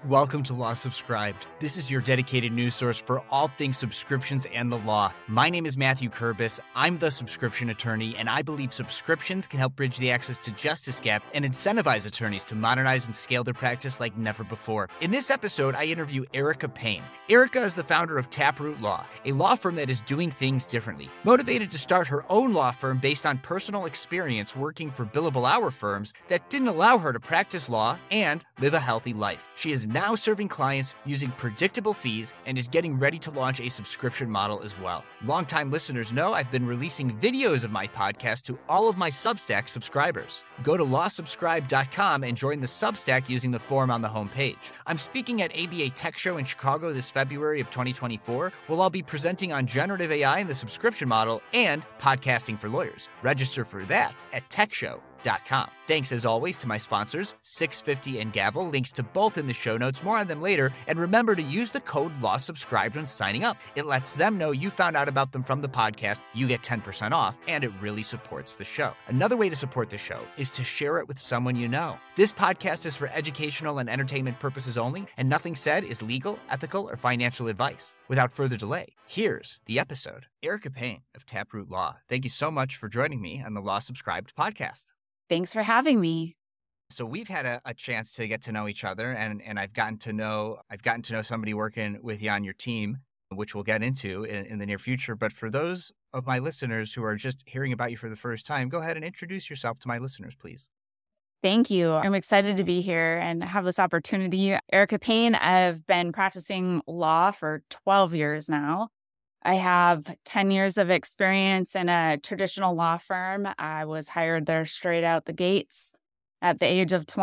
Welcome to Law Subscribed. This is your dedicated news source for all things subscriptions and the law. My name is Matthew Kurbis. I'm the subscription attorney, and I believe subscriptions can help bridge the access to justice gap and incentivize attorneys to modernize and scale their practice like never before. In this episode, I interview Erica Payne. Erica is the founder of Taproot Law, a law firm that is doing things differently. Motivated to start her own law firm based on personal experience working for billable hour firms that didn't allow her to practice law and live a healthy life. She is now serving clients using predictable fees and is getting ready to launch a subscription model as well. Longtime listeners know I've been releasing videos of my podcast to all of my Substack subscribers. Go to lawsubscribe.com and join the Substack using the form on the homepage. I'm speaking at ABA Tech Show in Chicago this February of 2024, where I'll be presenting on generative AI and the subscription model and podcasting for lawyers. Register for that at techshow.com. Thanks as always to my sponsors, 650 and Gavel, links to both in the show notes, more on them later, and remember to use the code LAWSUBSCRIBED when signing up. It lets them know you found out about them from the podcast, you get 10% off, and it really supports the show. Another way to support the show is to share it with someone you know. This podcast is for educational and entertainment purposes only, and nothing said is legal, ethical, or financial advice. Without further delay, here's the episode. Erica Payne of Taproot Law, thank you so much for joining me on the Law Subscribed podcast. Thanks for having me. So we've had a chance to get to know each other, and I've gotten to know somebody working with you on your team, which we'll get into in the near future. But for those of my listeners who are just hearing about you for the first time, go ahead and introduce yourself to my listeners, please. Thank you. I'm excited to be here and have this opportunity. Erica Payne, I've been practicing law for 12 years now. I have 10 years of experience in a traditional law firm. I was hired there straight out the gates at the age of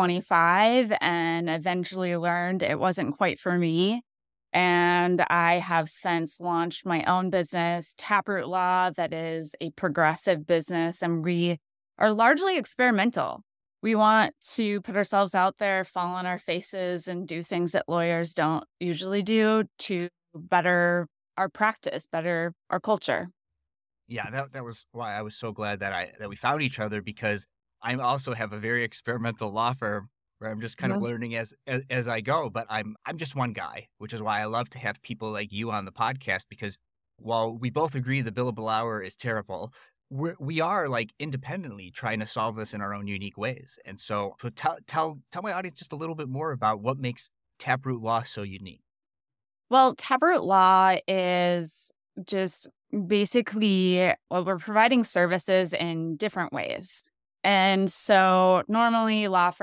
25 and eventually learned it wasn't quite for me. And I have since launched my own business, Taproot Law, that is a progressive business, and we are largely experimental. We want to put ourselves out there, fall on our faces, and do things that lawyers don't usually do to better our practice, better our culture. Yeah, that was why I was so glad that we found each other, because I also have a very experimental law firm where I'm just kind of learning as I go. But I'm just one guy, which is why I love to have people like you on the podcast, because while we both agree the billable hour is terrible, we are like independently trying to solve this in our own unique ways. And so tell my audience just a little bit more about what makes Taproot Law so unique. Well, Taproot Law is just basically, we're providing services in different ways. And so normally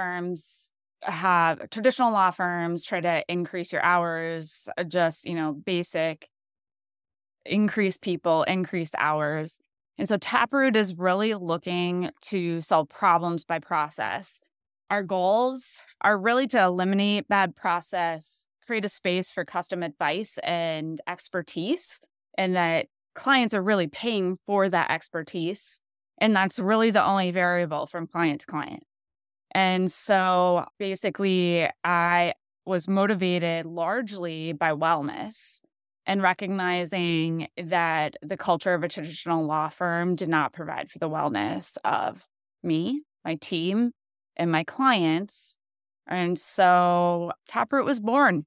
traditional law firms try to increase your hours, just, basic, increase people, increase hours. And so Taproot is really looking to solve problems by process. Our goals are really to eliminate bad process, create a space for custom advice and expertise, and that clients are really paying for that expertise. And that's really the only variable from client to client. And so basically, I was motivated largely by wellness and recognizing that the culture of a traditional law firm did not provide for the wellness of me, my team, and my clients. And so Taproot was born.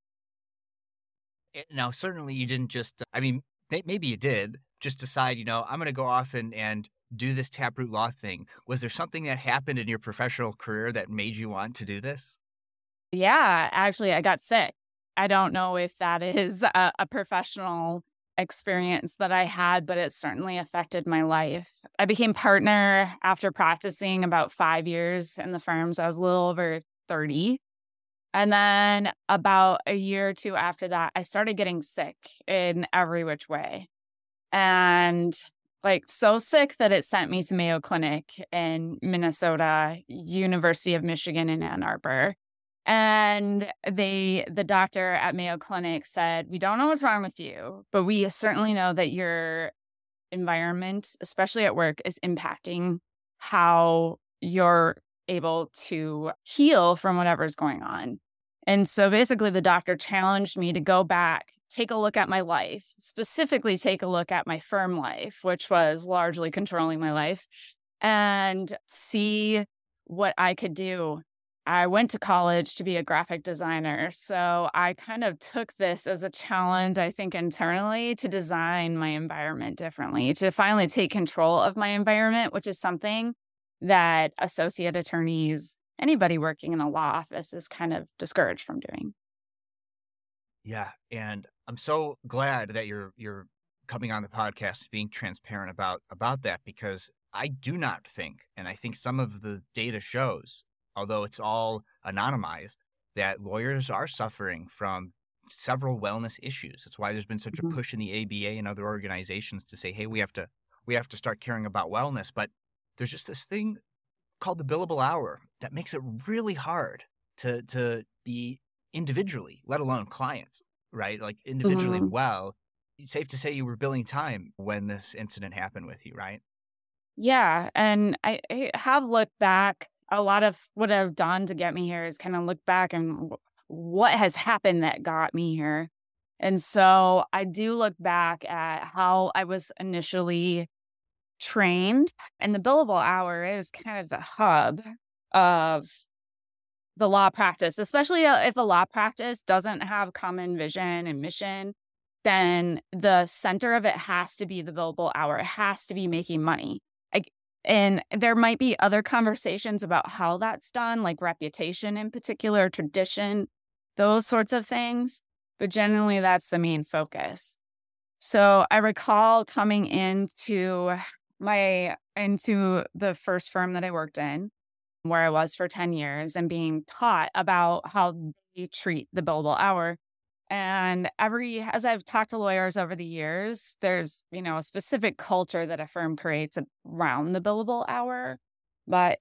Now, certainly you didn't just, maybe you did just decide, I'm going to go off and do this Taproot Law thing. Was there something that happened in your professional career that made you want to do this? Yeah, actually, I got sick. I don't know if that is a professional experience that I had, but it certainly affected my life. I became partner after practicing about 5 years in the firm, so I was a little over 30. And then about a year or two after that, I started getting sick in every which way. And so sick that it sent me to Mayo Clinic in Minnesota, University of Michigan in Ann Arbor. And the doctor at Mayo Clinic said, "We don't know what's wrong with you, but we certainly know that your environment, especially at work, is impacting how you're able to heal from whatever's going on." And so basically the doctor challenged me to go back, take a look at my life, specifically take a look at my firm life, which was largely controlling my life, and see what I could do I went to college to be a graphic designer. So I kind of took this as a challenge, I think, internally to design my environment differently, to finally take control of my environment, which is something that associate attorneys, anybody working in a law office, is kind of discouraged from doing. Yeah, and I'm so glad that you're coming on the podcast, being transparent about that, because I do not think, and I think some of the data shows, although it's all anonymized, that lawyers are suffering from several wellness issues. That's why there's been such a Mhm. push in the ABA and other organizations to say, hey, we have to start caring about wellness. But there's just this thing called the billable hour that makes it really hard to be individually, let alone clients, right? Like individually Mhm. well. It's safe to say you were billing time when this incident happened with you, right? Yeah, and I have looked back. A lot of what I've done to get me here is kind of look back and what has happened that got me here. And so I do look back at how I was initially trained, and the billable hour is kind of the hub of the law practice, especially if a law practice doesn't have common vision and mission, then the center of it has to be the billable hour. It has to be making money. Like, and there might be other conversations about how that's done, like reputation in particular, tradition, those sorts of things. But generally, that's the main focus. So I recall coming into the first firm that I worked in, where I was for 10 years, and being taught about how they treat the billable hour. And as I've talked to lawyers over the years, there's, a specific culture that a firm creates around the billable hour. But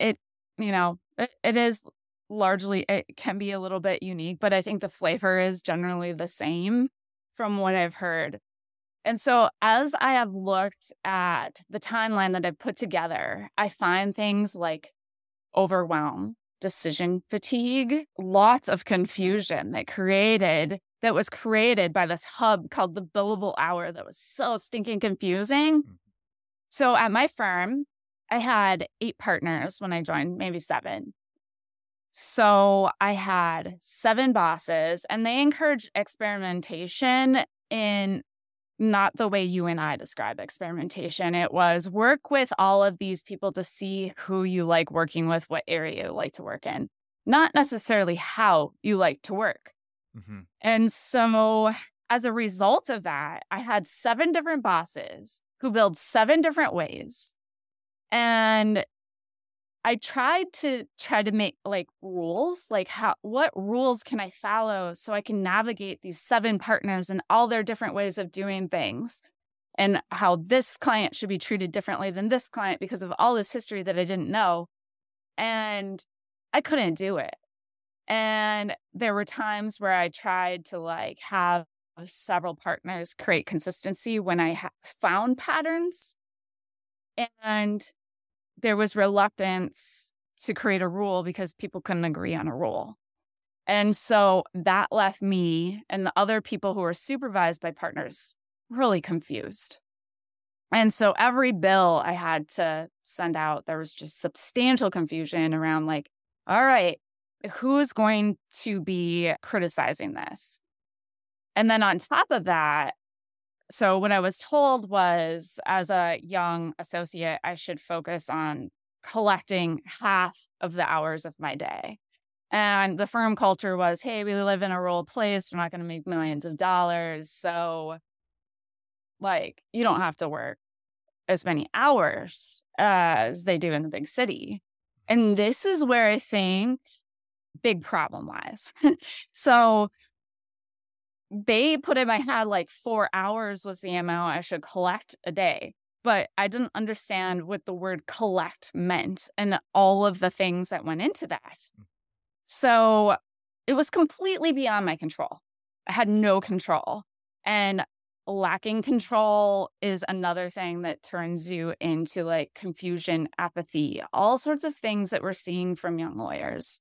it is largely, it can be a little bit unique, but I think the flavor is generally the same from what I've heard. And so as I have looked at the timeline that I've put together, I find things like overwhelm, decision fatigue, lots of confusion that was created by this hub called the billable hour that was so stinking confusing. Mhm. So at my firm, I had 8 partners when I joined, maybe 7. So I had 7 bosses, and they encouraged experimentation in not the way you and I describe experimentation. It was work with all of these people to see who you like working with, what area you like to work in, not necessarily how you like to work. Mhm. And so as a result of that, I had 7 different bosses who build 7 different ways. And I tried to make like rules, like what rules can I follow so I can navigate these 7 partners and all their different ways of doing things, and how this client should be treated differently than this client because of all this history that I didn't know. And I couldn't do it. And there were times where I tried to like have several partners create consistency when I found patterns, and there was reluctance to create a rule because people couldn't agree on a rule. And so that left me and the other people who were supervised by partners really confused. And so every bill I had to send out, there was just substantial confusion around like, all right, who's going to be criticizing this? And then on top of that, so what I was told was, as a young associate, I should focus on collecting half of the hours of my day. And the firm culture was, hey, we live in a rural place. We're not going to make millions of dollars. So, like, you don't have to work as many hours as they do in the big city. And this is where I think big problem lies. So they put in my head like 4 hours was the amount I should collect a day. But I didn't understand what the word collect meant and all of the things that went into that. So it was completely beyond my control. I had no control. And lacking control is another thing that turns you into like confusion, apathy, all sorts of things that we're seeing from young lawyers.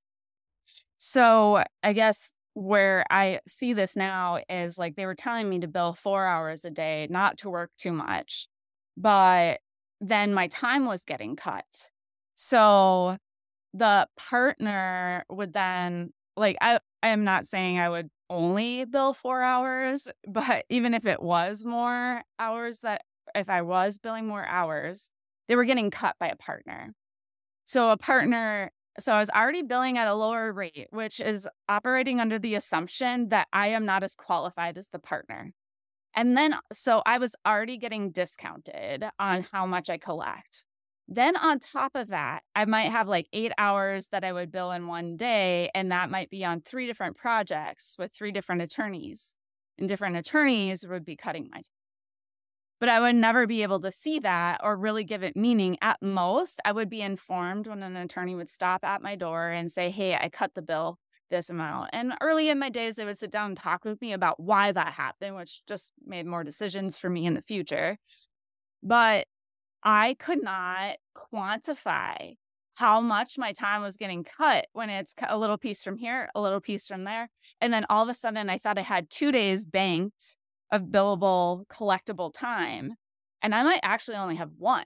So I guess where I see this now is like they were telling me to bill 4 hours a day, not to work too much, but then my time was getting cut. So the partner would then, like, I am not saying I would only bill 4 hours, but even if it was more hours, that if I was billing more hours, they were getting cut by a partner. So I was already billing at a lower rate, which is operating under the assumption that I am not as qualified as the partner. And then, so I was already getting discounted on how much I collect. Then on top of that, I might have like 8 hours that I would bill in one day, and that might be on 3 different projects with 3 different attorneys. And different attorneys would be cutting my time. But I would never be able to see that or really give it meaning. At most, I would be informed when an attorney would stop at my door and say, hey, I cut the bill this amount. And early in my days, they would sit down and talk with me about why that happened, which just made more decisions for me in the future. But I could not quantify how much my time was getting cut when it's a little piece from here, a little piece from there. And then all of a sudden, I thought I had 2 days banked of billable, collectible time, and I might actually only have one.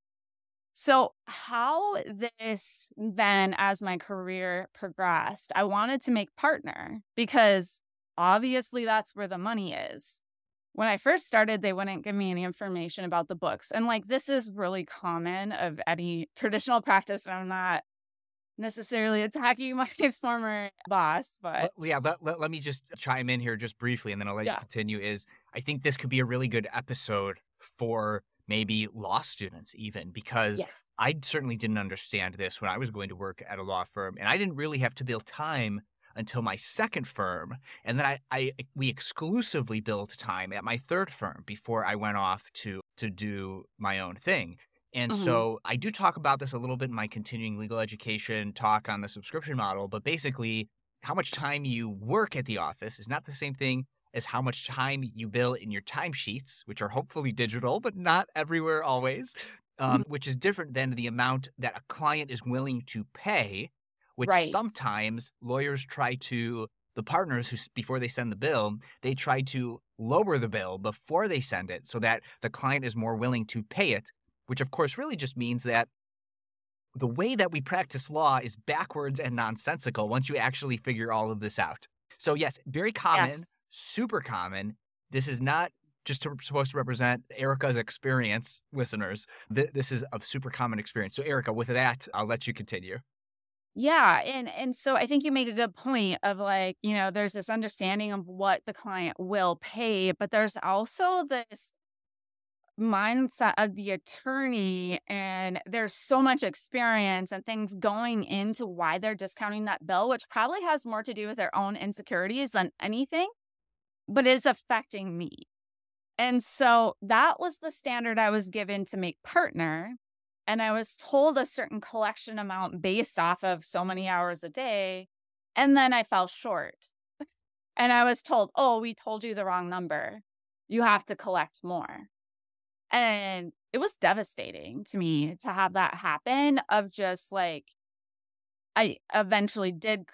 So how this then, as my career progressed, I wanted to make partner because obviously that's where the money is. When I first started, they wouldn't give me any information about the books. And like, this is really common of any traditional practice. And I'm not necessarily attacking my former boss, but Let me just chime in here just briefly, and then I'll let you continue. I think this could be a really good episode for maybe law students even, because I certainly didn't understand this when I was going to work at a law firm, and I didn't really have to bill time until my second firm. And then we exclusively billed time at my third firm before I went off to do my own thing. And so I do talk about this a little bit in my continuing legal education talk on the subscription model, but basically how much time you work at the office is not the same thing as how much time you bill in your timesheets, which are hopefully digital, but not everywhere always, which is different than the amount that a client is willing to pay, which sometimes lawyers the partners who, before they send the bill, they try to lower the bill before they send it so that the client is more willing to pay it, which of course really just means that the way that we practice law is backwards and nonsensical once you actually figure all of this out. So yes, very common, super common. This is not just supposed to represent Erica's experience, listeners. This is a super common experience. So Erica, with that, I'll let you continue. Yeah. And so I think you make a good point of like, there's this understanding of what the client will pay, but there's also this mindset of the attorney, and there's so much experience and things going into why they're discounting that bill, which probably has more to do with their own insecurities than anything, but it's affecting me. And so that was the standard I was given to make partner. And I was told a certain collection amount based off of so many hours a day. And then I fell short. And I was told, oh, we told you the wrong number. You have to collect more. And it was devastating to me to have that happen, of just like, I eventually did,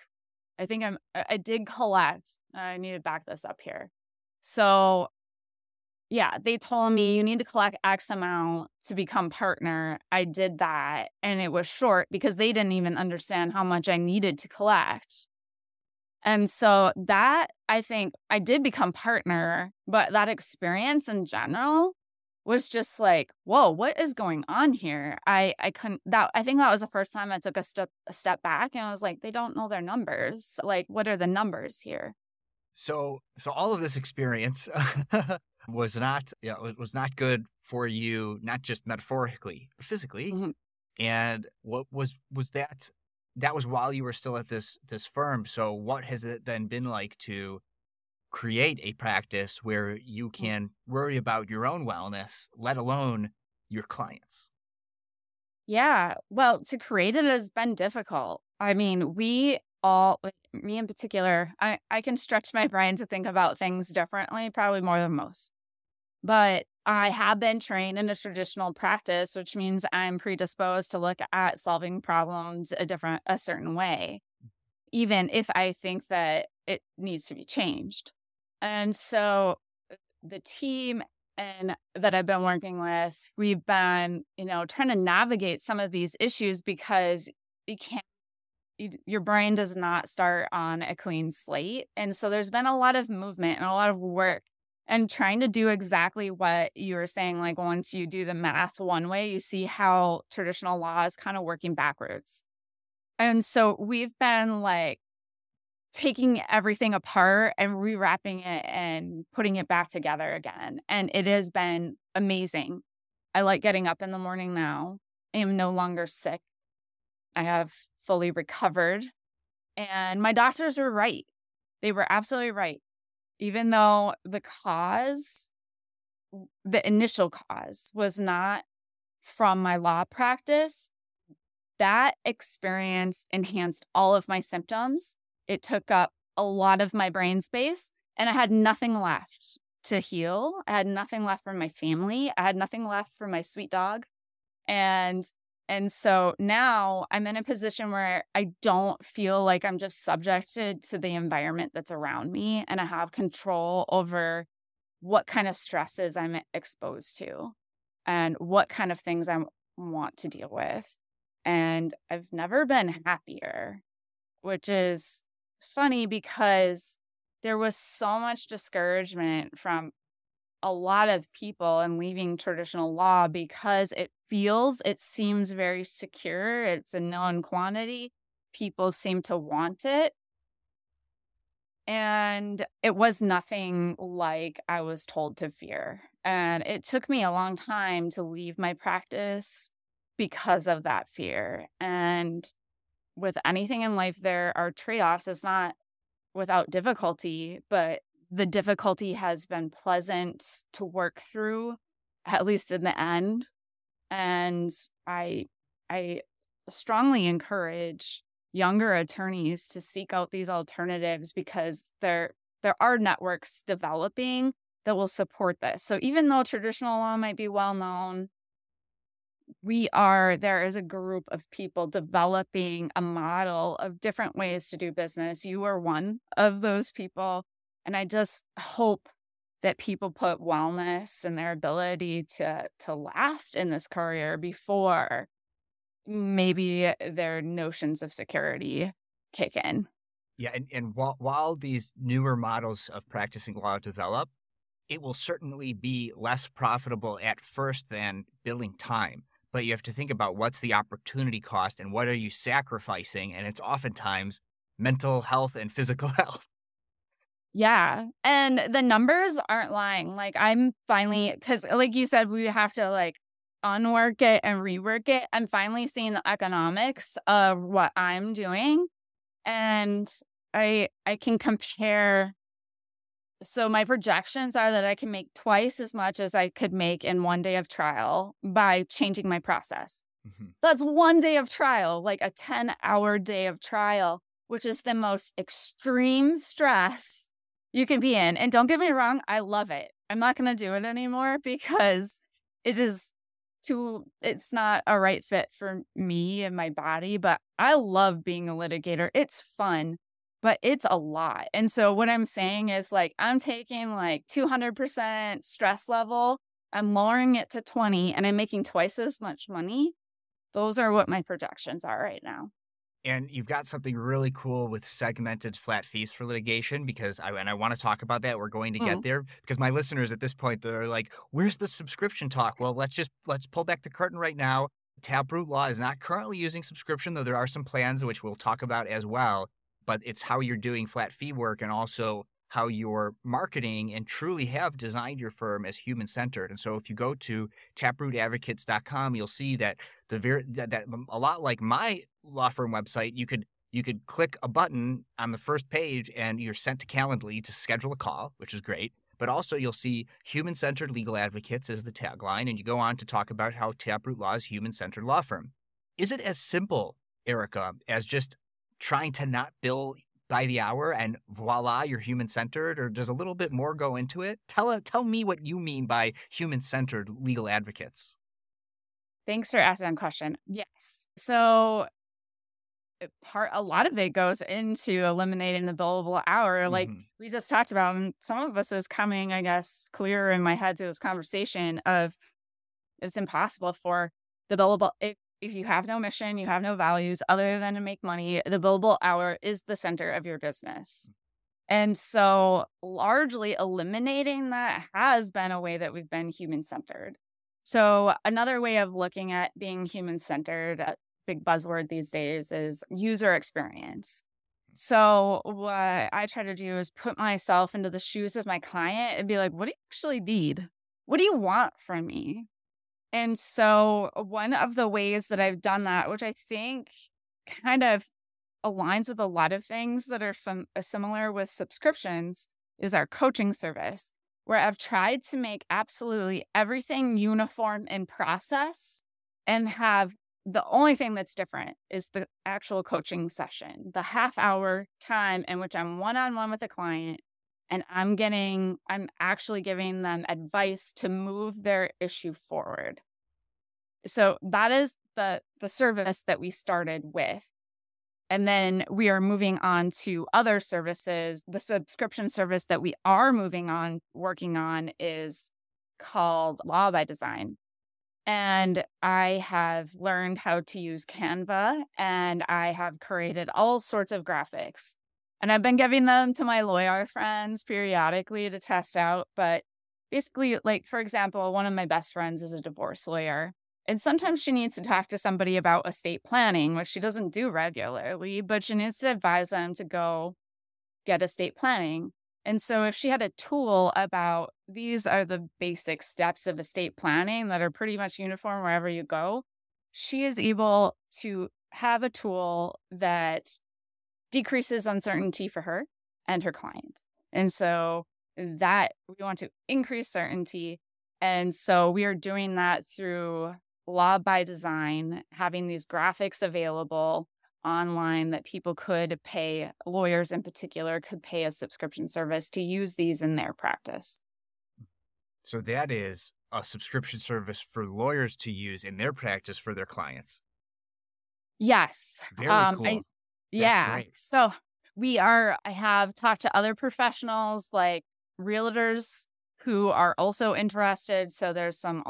I did collect. I need to back this up here. So yeah, they told me you need to collect X amount to become partner. I did that, and it was short because they didn't even understand how much I needed to collect. And so that, I think I did become partner, but that experience in general was just like, whoa, what is going on here? I think that was the first time I took a step back, and I was like, they don't know their numbers. Like, what are the numbers here? So all of this experience was not good for you, not just metaphorically, but physically. Mm-hmm. And what was that? That was while you were still at this firm. So what has it then been like to create a practice where you can worry about your own wellness, let alone your clients? Yeah, well, to create it has been difficult. I mean, we all, like me in particular, I can stretch my brain to think about things differently, probably more than most. But I have been trained in a traditional practice, which means I'm predisposed to look at solving problems a certain way, even if I think that it needs to be changed. And so the team and that I've been working with, we've been, trying to navigate some of these issues, because you can't your brain does not start on a clean slate. And so there's been a lot of movement and a lot of work and trying to do exactly what you were saying. Like once you do the math one way, you see how traditional law is kind of working backwards. And so we've been like taking everything apart and rewrapping it and putting it back together again. And it has been amazing. I like getting up in the morning now. I am no longer sick. I have fully recovered. And my doctors were right. They were absolutely right. Even though the initial cause was not from my law practice, that experience enhanced all of my symptoms. It took up a lot of my brain space, and I had nothing left to heal. I had nothing left for my family. I had nothing left for my sweet dog. And so now I'm in a position where I don't feel like I'm just subjected to the environment that's around me, and I have control over what kind of stresses I'm exposed to and what kind of things I want to deal with. And I've never been happier, which is funny because there was so much discouragement from a lot of people in leaving traditional law because it seems very secure. It's a known quantity. People seem to want it. And it was nothing like I was told to fear. And it took me a long time to leave my practice because of that fear. And with anything in life, there are trade-offs. It's not without difficulty, but the difficulty has been pleasant to work through, at least in the end. And I strongly encourage younger attorneys to seek out these alternatives because there are networks developing that will support this. So even though traditional law might be well known, there is a group of people developing a model of different ways to do business. You are one of those people. And I just hope that people put wellness and their ability to last in this career before maybe their notions of security kick in. Yeah, and while these newer models of practicing law develop, it will certainly be less profitable at first than billing time. But you have to think about what's the opportunity cost and what are you sacrificing? And it's oftentimes mental health and physical health. Yeah. And the numbers aren't lying. Like I'm finally, because like you said, we have to like unwork it and rework it. I'm finally seeing the economics of what I'm doing. And I can compare. So my projections are that I can make twice as much as I could make in one day of trial by changing my process. Mm-hmm. That's one day of trial, like a 10-hour day of trial, which is the most extreme stress you can be in. And don't get me wrong, I love it. I'm not going to do it anymore because it's not a right fit for me and my body, but I love being a litigator. It's fun, but it's a lot. And so what I'm saying is like, I'm taking like 200% stress level, I'm lowering it to 20 and I'm making twice as much money. Those are what my projections are right now. And you've got something really cool with segmented flat fees for litigation because I want to talk about that. We're going to get there because my listeners at this point, they're like, where's the subscription talk? Well, let's pull back the curtain right now. Taproot Law is not currently using subscription, though there are some plans which we'll talk about as well. But it's how you're doing flat fee work and also how you're marketing and truly have designed your firm as human-centered. And so if you go to taprootadvocates.com, you'll see that that a lot like my law firm website, you could click a button on the first page and you're sent to Calendly to schedule a call, which is great. But also you'll see human-centered legal advocates as the tagline, and you go on to talk about how Taproot Law is human-centered law firm. Is it as simple, Erica, as just trying to not bill by the hour and voila, you're human-centered, or does a little bit more go into it? Tell me what you mean by human-centered legal advocates. Thanks for asking that question. Yes. So a lot of it goes into eliminating the billable hour. Like we just talked about, and some of us is coming, I guess, clearer in my head through this conversation of it's impossible for the billable. if you have no mission, you have no values other than to make money, the billable hour is the center of your business. And so largely eliminating that has been a way that we've been human-centered. So another way of looking at being human-centered, a big buzzword these days, is user experience. So what I try to do is put myself into the shoes of my client and be like, what do you actually need? What do you want from me? And so one of the ways that I've done that, which I think kind of aligns with a lot of things that are similar with subscriptions, is our coaching service, where I've tried to make absolutely everything uniform in process and have the only thing that's different is the actual coaching session, the half-hour time in which I'm one-on-one with a client and I'm actually giving them advice to move their issue forward. So that is the service that we started with. And then we are moving on to other services. The subscription service that we are working on is called Law by Design. And I have learned how to use Canva, and I have created all sorts of graphics. And I've been giving them to my lawyer friends periodically to test out. But basically, like, for example, one of my best friends is a divorce lawyer. And sometimes she needs to talk to somebody about estate planning, which she doesn't do regularly, but she needs to advise them to go get estate planning. And so if she had a tool about these are the basic steps of estate planning that are pretty much uniform wherever you go, she is able to have a tool that decreases uncertainty for her and her client. And so that we want to increase certainty. And so we are doing that through Law by Design, having these graphics available online that people could pay, lawyers in particular, could pay a subscription service to use these in their practice. So that is a subscription service for lawyers to use in their practice for their clients. Yes. Very cool. Yeah. Great. So I have talked to other professionals like realtors who are also interested. So there's some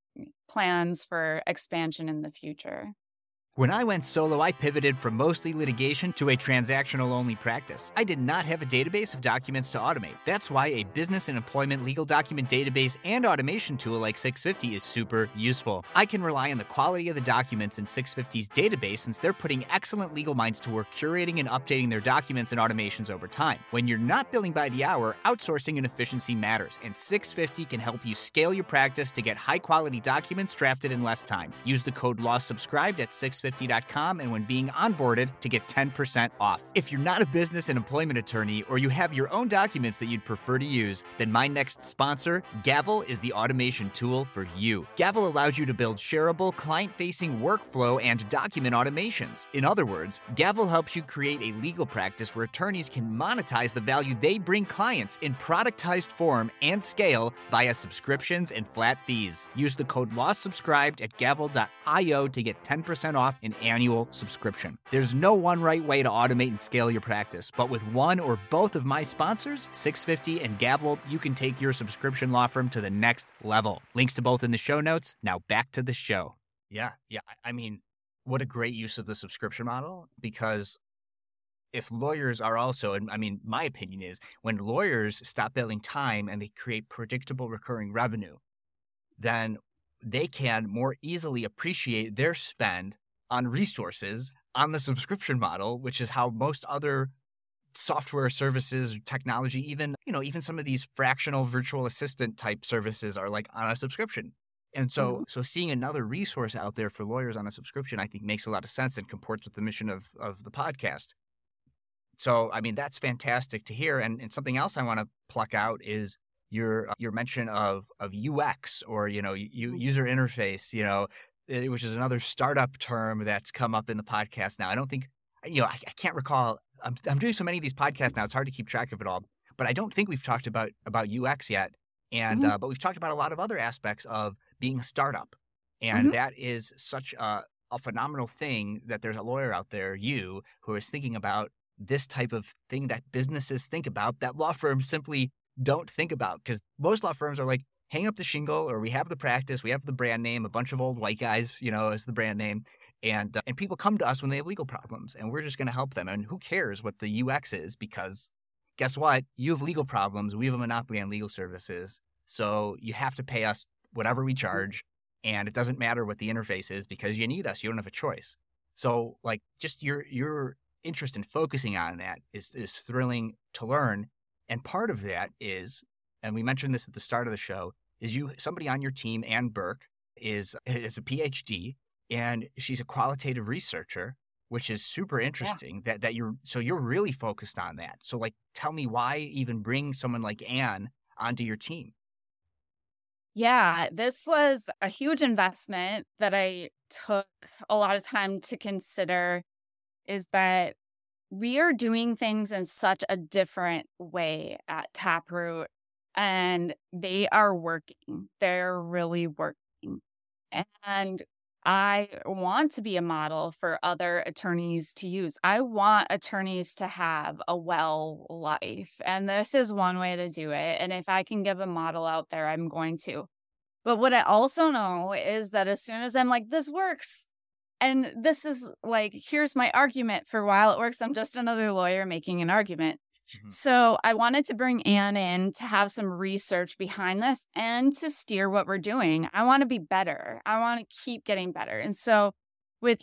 plans for expansion in the future. When I went solo, I pivoted from mostly litigation to a transactional-only practice. I did not have a database of documents to automate. That's why a business and employment legal document database and automation tool like 650 is super useful. I can rely on the quality of the documents in 650's database since they're putting excellent legal minds to work curating and updating their documents and automations over time. When you're not billing by the hour, outsourcing and efficiency matters, and 650 can help you scale your practice to get high-quality documents drafted in less time. Use the code LAWSUBSCRIBED at 650.com and when being onboarded to get 10% off. If you're not a business and employment attorney or you have your own documents that you'd prefer to use, then my next sponsor, Gavel, is the automation tool for you. Gavel allows you to build shareable, client-facing workflow and document automations. In other words, Gavel helps you create a legal practice where attorneys can monetize the value they bring clients in productized form and scale via subscriptions and flat fees. Use the code LAWSUBSCRIBED at gavel.io to get 10% off an annual subscription. There's no one right way to automate and scale your practice, but with one or both of my sponsors, 650 and Gavel, you can take your subscription law firm to the next level. Links to both in the show notes. Now back to the show. Yeah. I mean, what a great use of the subscription model, because if lawyers are also, and I mean, my opinion is when lawyers stop billing time and they create predictable recurring revenue, then they can more easily appreciate their spend on resources on the subscription model, which is how most other software services, technology, even some of these fractional virtual assistant type services are like on a subscription. And so seeing another resource out there for lawyers on a subscription, I think makes a lot of sense and comports with the mission of the podcast. So, I mean, that's fantastic to hear. And something else I want to pluck out is your mention of UX or, user interface, which is another startup term that's come up in the podcast now. I don't think, I can't recall. I'm doing so many of these podcasts now, it's hard to keep track of it all. But I don't think we've talked about UX yet. And but we've talked about a lot of other aspects of being a startup. And that is such a phenomenal thing that there's a lawyer out there, you, who is thinking about this type of thing that businesses think about that law firms simply don't think about. Because most law firms are like, hang up the shingle, or we have the practice, we have the brand name, a bunch of old white guys, as the brand name. And people come to us when they have legal problems, and we're just going to help them. And who cares what the UX is? Because guess what? You have legal problems. We have a monopoly on legal services. So you have to pay us whatever we charge. And it doesn't matter what the interface is because you need us. You don't have a choice. So like just your interest in focusing on that is thrilling to learn. And part of that is, and we mentioned this at the start of the show, is somebody on your team, Ann Burke, is a PhD, and she's a qualitative researcher, which is super interesting. Yeah. That you're really focused on that. So like, tell me why even bring someone like Ann onto your team? Yeah, this was a huge investment that I took a lot of time to consider, is that we are doing things in such a different way at Taproot, and they are working. They're really working. And I want to be a model for other attorneys to use. I want attorneys to have a well life, and this is one way to do it. And if I can give a model out there, I'm going to. But what I also know is that as soon as I'm like, this works, and this is like, here's my argument for why it works, I'm just another lawyer making an argument. So I wanted to bring Ann in to have some research behind this and to steer what we're doing. I want to be better. I want to keep getting better. And so with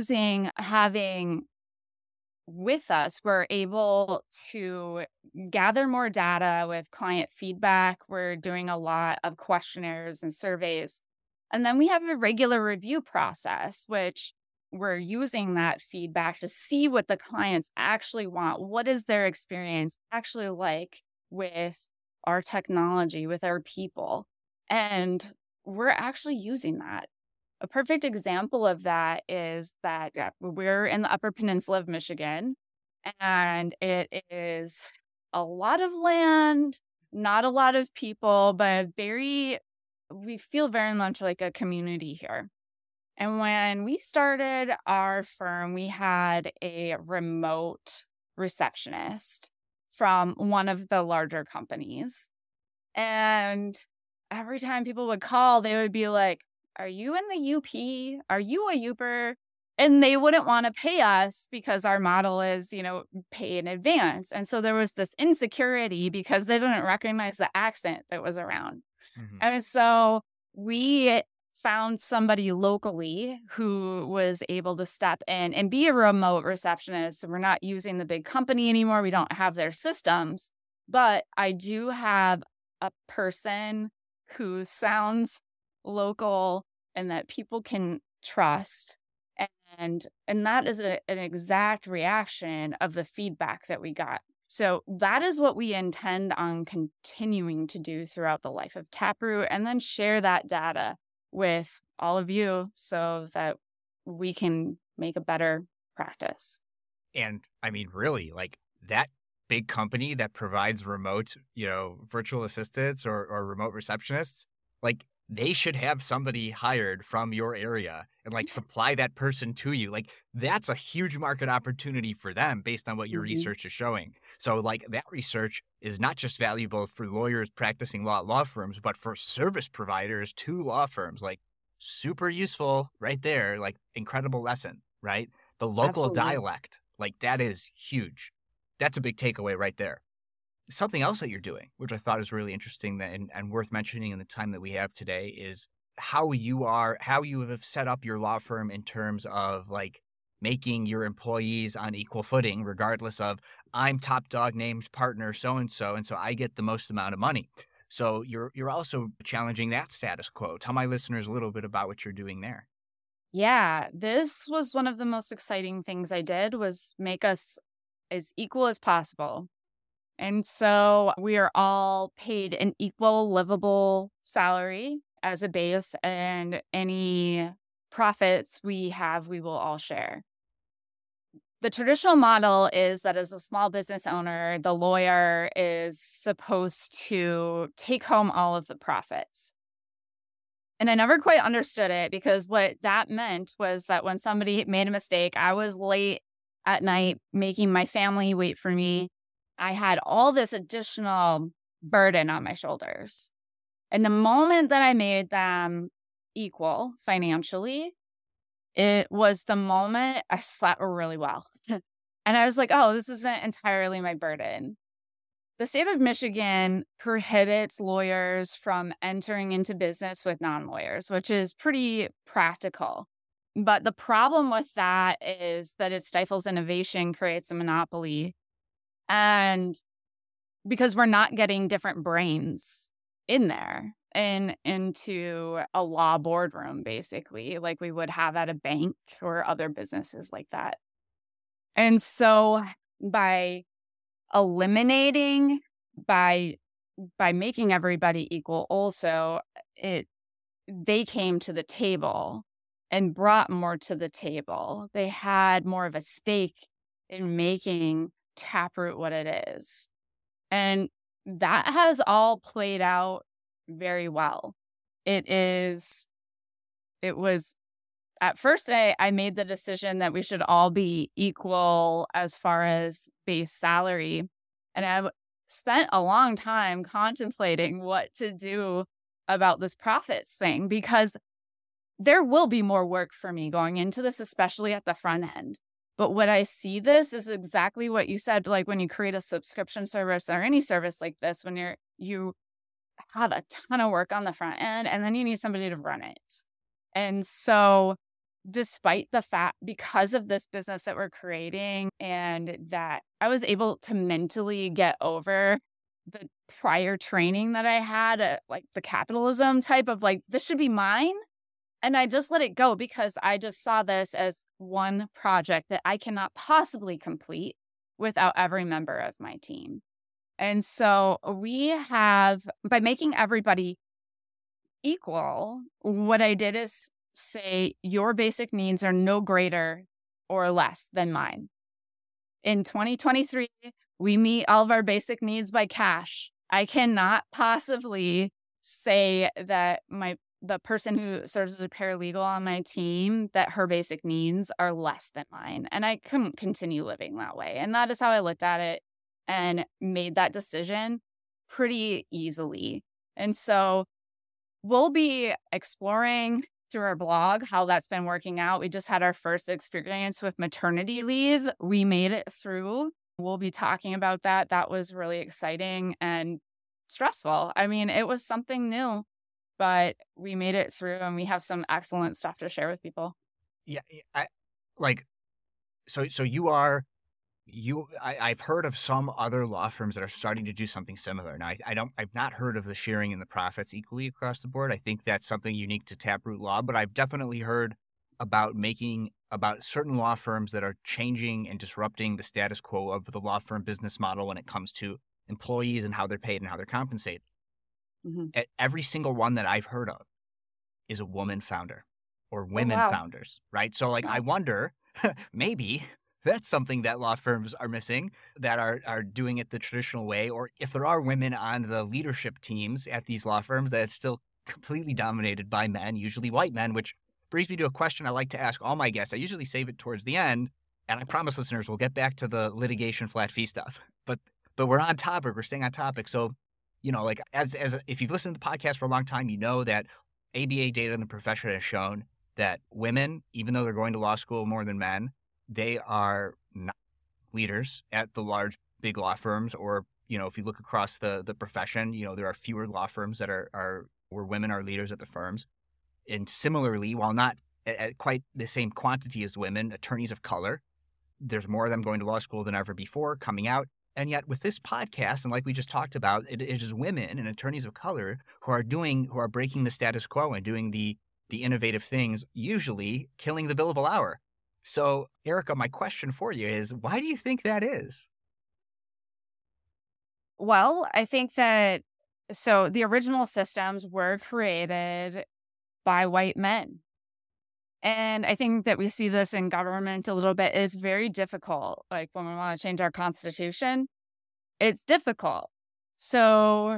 having with us, we're able to gather more data with client feedback. We're doing a lot of questionnaires and surveys. And then we have a regular review process, which we're using that feedback to see what the clients actually want. What is their experience actually like with our technology, with our people? And we're actually using that. A perfect example of that is that we're in the Upper Peninsula of Michigan, and it is a lot of land, not a lot of people, but we feel very much like a community here. And when we started our firm, we had a remote receptionist from one of the larger companies. And every time people would call, they would be like, are you in the UP? Are you a Uper? And they wouldn't want to pay us because our model is, pay in advance. And so there was this insecurity because they didn't recognize the accent that was around. Mm-hmm. And so we found somebody locally who was able to step in and be a remote receptionist. So we're not using the big company anymore. We don't have their systems, but I do have a person who sounds local and that people can trust. And that is an exact reaction of the feedback that we got. So that is what we intend on continuing to do throughout the life of Taproot, and then share that data with all of you so that we can make a better practice. And I mean, really, like that big company that provides remote, virtual assistants or remote receptionists, like they should have somebody hired from your area and like supply that person to you. Like that's a huge market opportunity for them based on what your research is showing. So like that research is not just valuable for lawyers practicing law at law firms, but for service providers to law firms. Like super useful right there. Like incredible lesson, right? The local dialect, like that is huge. That's a big takeaway right there. Something else that you're doing, which I thought is really interesting and worth mentioning in the time that we have today, is how you have set up your law firm in terms of like making your employees on equal footing, regardless of I'm top dog named partner so-and-so, and so I get the most amount of money. So you're also challenging that status quo. Tell my listeners a little bit about what you're doing there. Yeah, this was one of the most exciting things I did, was make us as equal as possible. And so we are all paid an equal livable salary as a base, and any profits we have, we will all share. The traditional model is that as a small business owner, the lawyer is supposed to take home all of the profits. And I never quite understood it, because what that meant was that when somebody made a mistake, I was late at night making my family wait for me. I had all this additional burden on my shoulders. And the moment that I made them equal financially, It was the moment I slept really well. And I was like, oh, this isn't entirely my burden. The state of Michigan prohibits lawyers from entering into business with non-lawyers, which is pretty practical. But the problem with that is that it stifles innovation, creates a monopoly. And because we're not getting different brains in there and into a law boardroom, basically, like we would have at a bank or other businesses like that. And so by eliminating, by making everybody equal also, they came to the table and brought more to the table. They had more of a stake in making Taproot what it is. And that has all played out very well. It was at first I made the decision that we should all be equal as far as base salary. And I spent a long time contemplating what to do about this profits thing, because there will be more work for me going into this, especially at the front end. But what I see this is exactly what you said, like when you create a subscription service or any service like this, when you have a ton of work on the front end and then you need somebody to run it. And so despite the fact, because of this business that we're creating, and that I was able to mentally get over the prior training that I had, like the capitalism type of like, this should be mine. And I just let it go because I just saw this as one project that I cannot possibly complete without every member of my team. And so by making everybody equal, what I did is say, your basic needs are no greater or less than mine. In 2023, we meet all of our basic needs by cash. I cannot possibly say that the person who serves as a paralegal on my team, that her basic needs are less than mine. And I couldn't continue living that way. And that is how I looked at it and made that decision pretty easily. And so we'll be exploring through our blog how that's been working out. We just had our first experience with maternity leave. We made it through. We'll be talking about that. That was really exciting and stressful. I mean, it was something new, but we made it through and we have some excellent stuff to share with people. Yeah, I've heard of some other law firms that are starting to do something similar. Now, I've not heard of the sharing in the profits equally across the board. I think that's something unique to Taproot Law, but I've definitely heard about certain law firms that are changing and disrupting the status quo of the law firm business model when it comes to employees and how they're paid and how they're compensated. Mm-hmm. Every single one that I've heard of is a woman founder or women founders, right? So I wonder, maybe that's something that law firms are missing, that are doing it the traditional way, or if there are women on the leadership teams at these law firms, that it's still completely dominated by men, usually white men, which brings me to a question I like to ask all my guests. I usually save it towards the end, and I promise listeners we'll get back to the litigation flat fee stuff. But we're on topic. We're staying on topic. So, as if you've listened to the podcast for a long time, you know that ABA data in the profession has shown that women, even though they're going to law school more than men, they are not leaders at the large, big law firms. Or, if you look across the profession, there are fewer law firms that are where women are leaders at the firms. And similarly, while not at quite the same quantity as women, attorneys of color, there's more of them going to law school than ever before, coming out. And yet with this podcast, and like we just talked about, it is women and attorneys of color who are breaking the status quo and doing the innovative things, usually killing the billable hour. So, Erica, my question for you is, why do you think that is? Well, I think that, so the original systems were created by white men. And I think that we see this in government a little bit. Is very difficult. Like when we want to change our constitution, it's difficult. So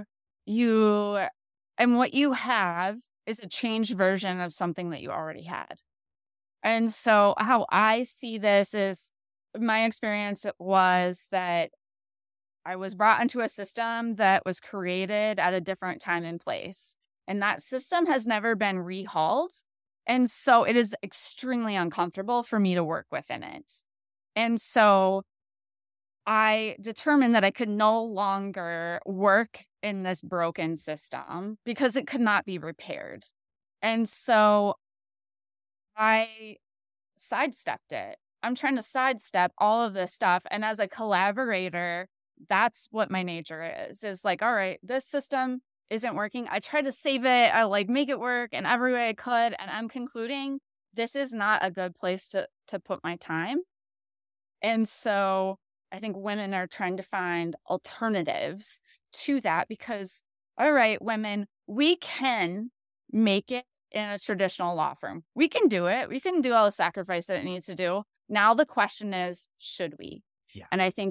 what you have is a changed version of something that you already had. And so how I see this is, my experience was that I was brought into a system that was created at a different time and place. And that system has never been rehauled. And so it is extremely uncomfortable for me to work within it. And so I determined that I could no longer work in this broken system because it could not be repaired. And so I sidestepped it. I'm trying to sidestep all of this stuff. And as a collaborator, that's what my nature is like, all right, this system isn't working. I tried to save it. I like make it work in every way I could. And I'm concluding this is not a good place to put my time. And so I think women are trying to find alternatives to that because, all right, women, we can make it in a traditional law firm. We can do it. We can do all the sacrifice that it needs to do. Now the question is, should we? Yeah. And I think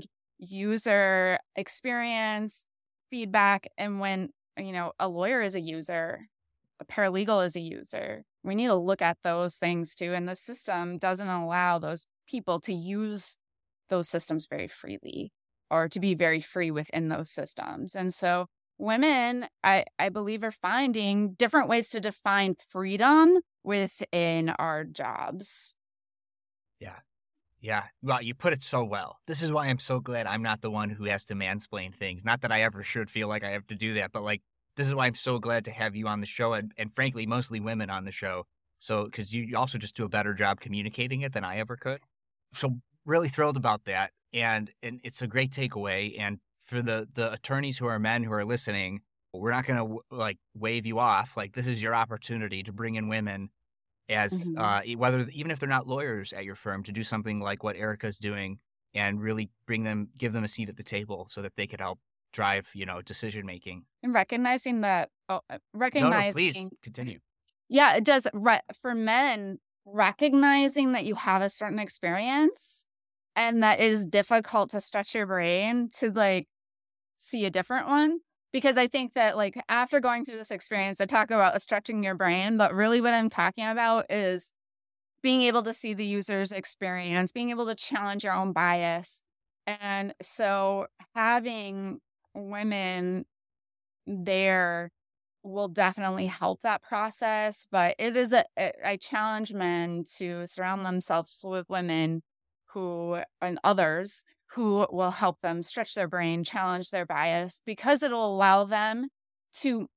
user experience, feedback, and when, a lawyer is a user, a paralegal is a user, we need to look at those things too. And the system doesn't allow those people to use those systems very freely or to be very free within those systems. And so women, I believe, are finding different ways to define freedom within our jobs. Yeah. Yeah. Well, you put it so well. This is why I'm so glad I'm not the one who has to mansplain things. Not that I ever should feel like I have to do that, but like, this is why I'm so glad to have you on the show and frankly, mostly women on the show. So, because you also just do a better job communicating it than I ever could. So really thrilled about that. And it's a great takeaway. And for the attorneys who are men who are listening, we're not going to like wave you off. Like this is your opportunity to bring in women as whether even if they're not lawyers at your firm to do something like what Erica's doing and really give them a seat at the table so that they could help drive, decision making. And recognizing that, No, please continue. Yeah, it does. For men, recognizing that you have a certain experience and that it is difficult to stretch your brain to like see a different one. Because I think that like after going through this experience, I talk about stretching your brain, but really what I'm talking about is being able to see the user's experience, being able to challenge your own bias. And so having women there will definitely help that process. But it is I challenge men to surround themselves with women and others who will help them stretch their brain, challenge their bias, because it'll allow them to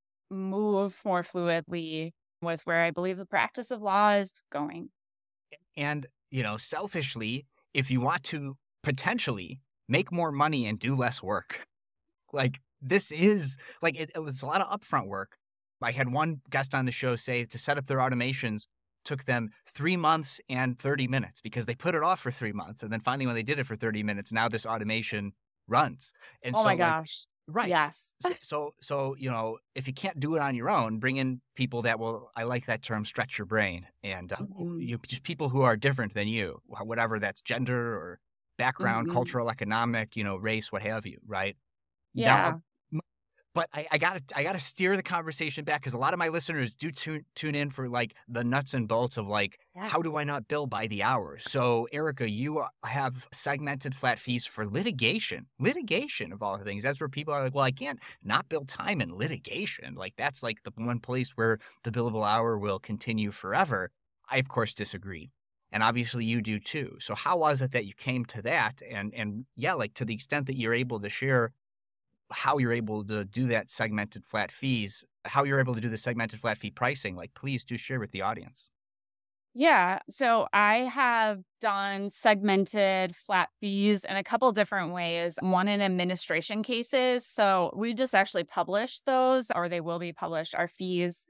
move more fluidly with where I believe the practice of law is going. And, selfishly, if you want to potentially make more money and do less work, like this is like, it's a lot of upfront work. I had one guest on the show say to set up their automations took them 3 months and 30 minutes because they put it off for 3 months. And then finally, when they did it for 30 minutes, now this automation runs. And oh my gosh. Right. Yes. So, if you can't do it on your own, bring in people that will, I like that term, stretch your brain. And just people who are different than you, whatever that's gender or background, cultural, economic, race, what have you. Right. Yeah. But I gotta steer the conversation back because a lot of my listeners do tune in for like the nuts and bolts of like, how do I not bill by the hour? So Erica, you have segmented flat fees for litigation of all the things. That's where people are like, well, I can't not bill time in litigation. Like that's like the one place where the billable hour will continue forever. I of course disagree. And obviously you do too. So how was it that you came to that? And yeah, like to the extent that you're able to share how you're able to do that segmented flat fees, how you're able to do the segmented flat fee pricing, like please do share with the audience. Yeah. So I have done segmented flat fees in a couple different ways. One in administration cases. So we just actually published those, or they will be published, our fees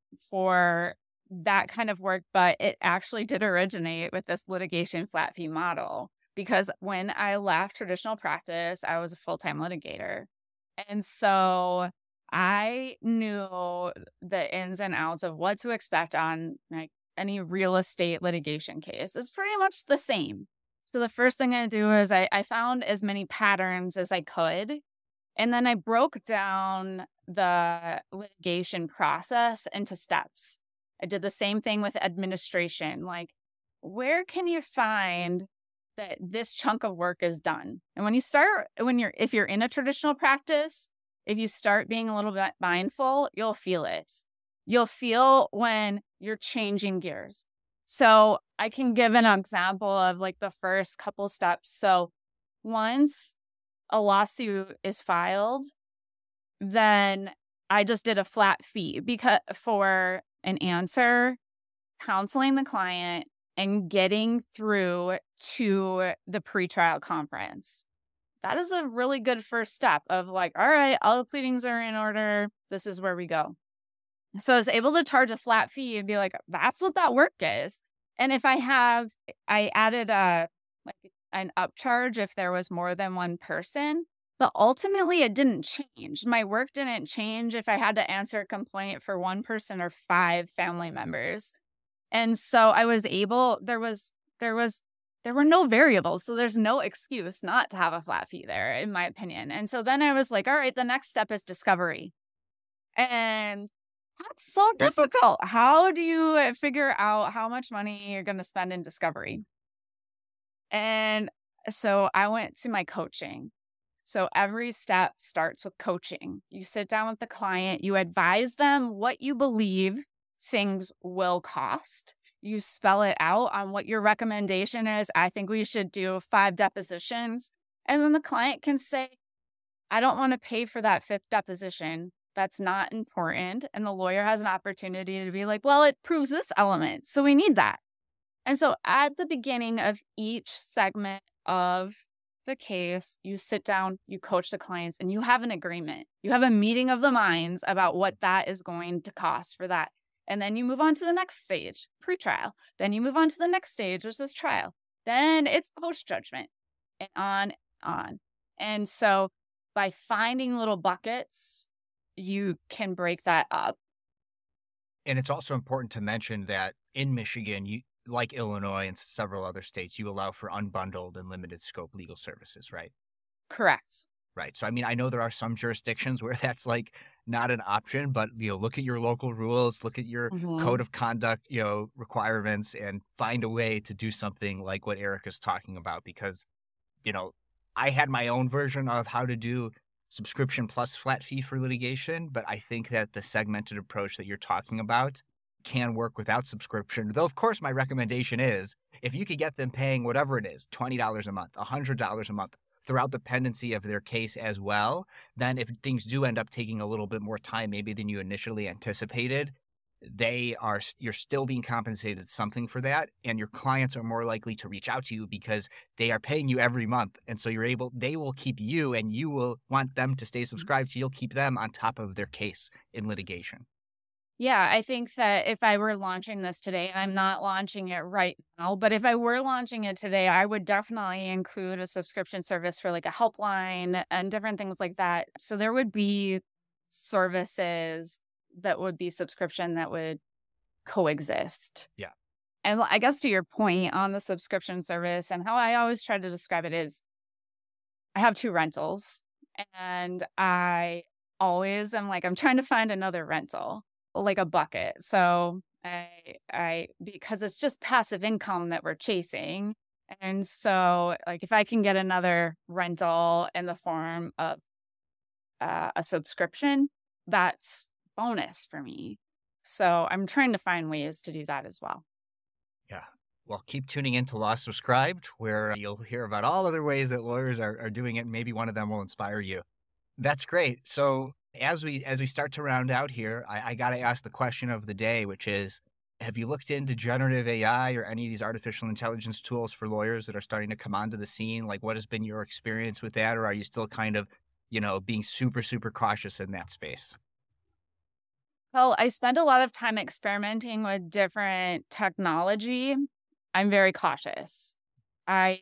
for that kind of work. But it actually did originate with this litigation flat fee model because when I left traditional practice, I was a full-time litigator. And so I knew the ins and outs of what to expect on like any real estate litigation case. It's pretty much the same. So the first thing I do is I found as many patterns as I could. And then I broke down the litigation process into steps. I did the same thing with administration. Like, where can you find that this chunk of work is done? And if you're in a traditional practice, if you start being a little bit mindful, you'll feel it. you'll feel when you're changing gears. So I can give an example of like the first couple steps. So once a lawsuit is filed, then I just did a flat fee because for an answer, counseling the client, and getting through to the pretrial conference. That is a really good first step of like, all right, all the pleadings are in order. This is where we go. So I was able to charge a flat fee and be like, that's what that work is. And if I added an upcharge if there was more than one person, but ultimately it didn't change. My work didn't change if I had to answer a complaint for one person or 5 family members. And so I was able, there were no variables. So there's no excuse not to have a flat fee there, in my opinion. And so then I was like, all right, the next step is discovery. And that's so difficult. How do you figure out how much money you're going to spend in discovery? And so I went to my coaching. So every step starts with coaching. You sit down with the client, you advise them what you believe things will cost. You spell it out on what your recommendation is. I think we should do 5 depositions. And then the client can say, I don't want to pay for that 5th deposition. That's not important. And the lawyer has an opportunity to be like, well, it proves this element, so we need that. And so at the beginning of each segment of the case, you sit down, you coach the clients, and you have an agreement. You have a meeting of the minds about what that is going to cost for that. And then you move on to the next stage, pretrial. Then you move on to the next stage, which is trial. Then it's post-judgment, and on and on. And so by finding little buckets, you can break that up. And it's also important to mention that in Michigan, you, like Illinois and several other states, you allow for unbundled and limited scope legal services, right? Correct. Right. So, I mean, I know there are some jurisdictions where that's like not an option, but, look at your local rules, look at your code of conduct, requirements, and find a way to do something like what Erica's talking about. Because, I had my own version of how to do subscription plus flat fee for litigation, but I think that the segmented approach that you're talking about can work without subscription. Though, of course, my recommendation is if you could get them paying whatever it is, $20 a month, $100 a month, throughout the pendency of their case as well, then if things do end up taking a little bit more time maybe than you initially anticipated, you're still being compensated something for that, and your clients are more likely to reach out to you because they are paying you every month, and so they will keep you, and you will want them to stay subscribed, so you'll keep them on top of their case in litigation. Yeah, I think that if I were launching this today, and I'm not launching it right now, but if I were launching it today, I would definitely include a subscription service for like a helpline and different things like that. So there would be services that would be subscription that would coexist. Yeah. And I guess to your point on the subscription service, and how I always try to describe it is I have 2 rentals, and I always am like, I'm trying to find another rental, like a bucket. So I because it's just passive income that we're chasing. And so like if I can get another rental in the form of a subscription, that's bonus for me. So I'm trying to find ways to do that as well. Yeah. Well, keep tuning in to Law Subscribed, where you'll hear about all other ways that lawyers are doing it. Maybe one of them will inspire you. That's great. So as we start to round out here, I got to ask the question of the day, which is, have you looked into generative AI or any of these artificial intelligence tools for lawyers that are starting to come onto the scene? Like, what has been your experience with that? Or are you still kind of, being super, super cautious in that space? Well, I spend a lot of time experimenting with different technology. I'm very cautious. I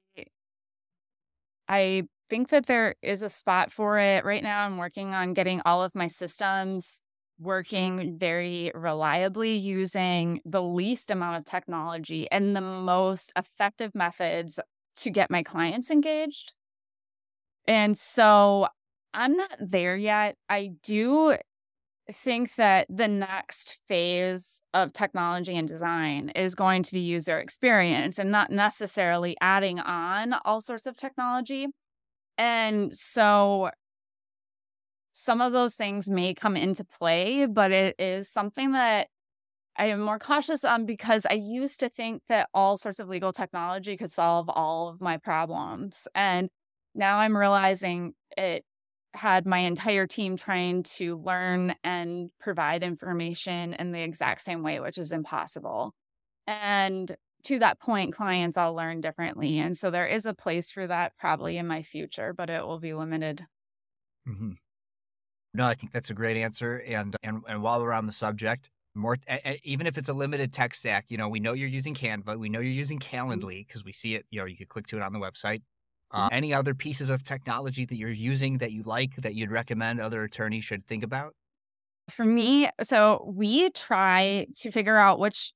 think that there is a spot for it. Right now, I'm working on getting all of my systems working very reliably using the least amount of technology and the most effective methods to get my clients engaged. And so I'm not there yet. I do think that the next phase of technology and design is going to be user experience and not necessarily adding on all sorts of technology. And so some of those things may come into play, but it is something that I am more cautious on because I used to think that all sorts of legal technology could solve all of my problems. And now I'm realizing it had my entire team trying to learn and provide information in the exact same way, which is impossible. And to that point, clients all learn differently. And so there is a place for that probably in my future, but it will be limited. Mm-hmm. No, I think that's a great answer. And while we're on the subject, even if it's a limited tech stack, we know you're using Canva, we know you're using Calendly because we see it. You could click to it on the website. Any other pieces of technology that you're using that you like that you'd recommend other attorneys should think about? For me, so we try to figure out which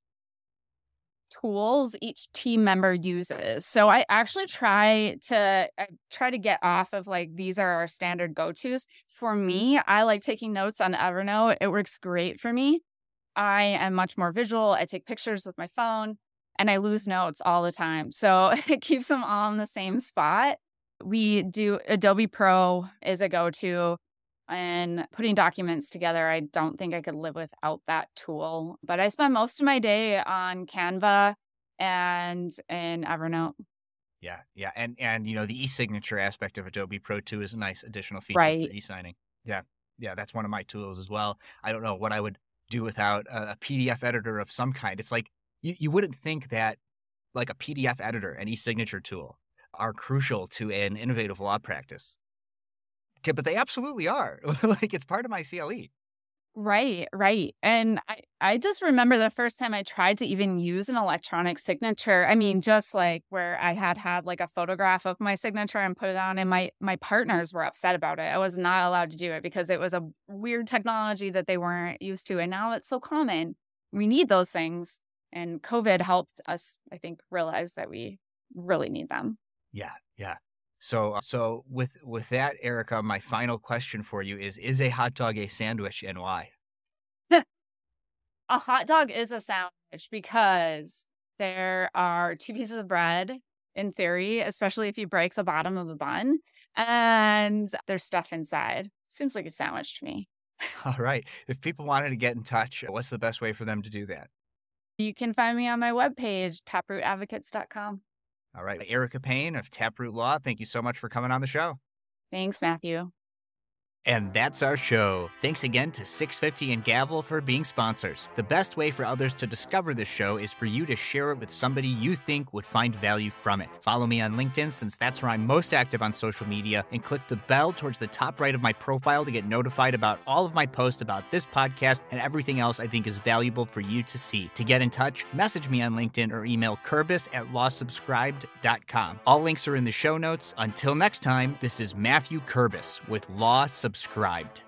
tools each team member uses. So I actually try to get off of like these are our standard go-tos. For me, I like taking notes on Evernote. It works great for me. I am much more visual. I take pictures with my phone and I lose notes all the time. So it keeps them all in the same spot. We do Adobe Pro is a go-to, and putting documents together. I don't think I could live without that tool, but I spend most of my day on Canva and in Evernote. Yeah. And the e-signature aspect of Adobe Pro 2 is a nice additional feature Right. for e-signing. Yeah, that's one of my tools as well. I don't know what I would do without a PDF editor of some kind. It's like you wouldn't think that like a PDF editor and e-signature tool are crucial to an innovative law practice. Okay, but they absolutely are. Like it's part of my CLE. Right. And I just remember the first time I tried to even use an electronic signature. I mean, just like where I had like a photograph of my signature and put it on, and my partners were upset about it. I was not allowed to do it because it was a weird technology that they weren't used to. And now it's so common. We need those things. And COVID helped us, I think, realize that we really need them. Yeah. So with that, Erica, my final question for you is a hot dog a sandwich, and why? A hot dog is a sandwich because there are two pieces of bread, in theory, especially if you break the bottom of the bun, and there's stuff inside. Seems like a sandwich to me. All right. If people wanted to get in touch, what's the best way for them to do that? You can find me on my webpage, taprootadvocates.com. All right. Erica Payne of Taproot Law, thank you so much for coming on the show. Thanks, Matthew. And that's our show. Thanks again to 650 and Gavel for being sponsors. The best way for others to discover this show is for you to share it with somebody you think would find value from it. Follow me on LinkedIn, since that's where I'm most active on social media, and click the bell towards the top right of my profile to get notified about all of my posts about this podcast and everything else I think is valuable for you to see. To get in touch, message me on LinkedIn or email Kurbis@lawsubscribed.com. All links are in the show notes. Until next time, this is Matthew Kurbis with Law Subscribed.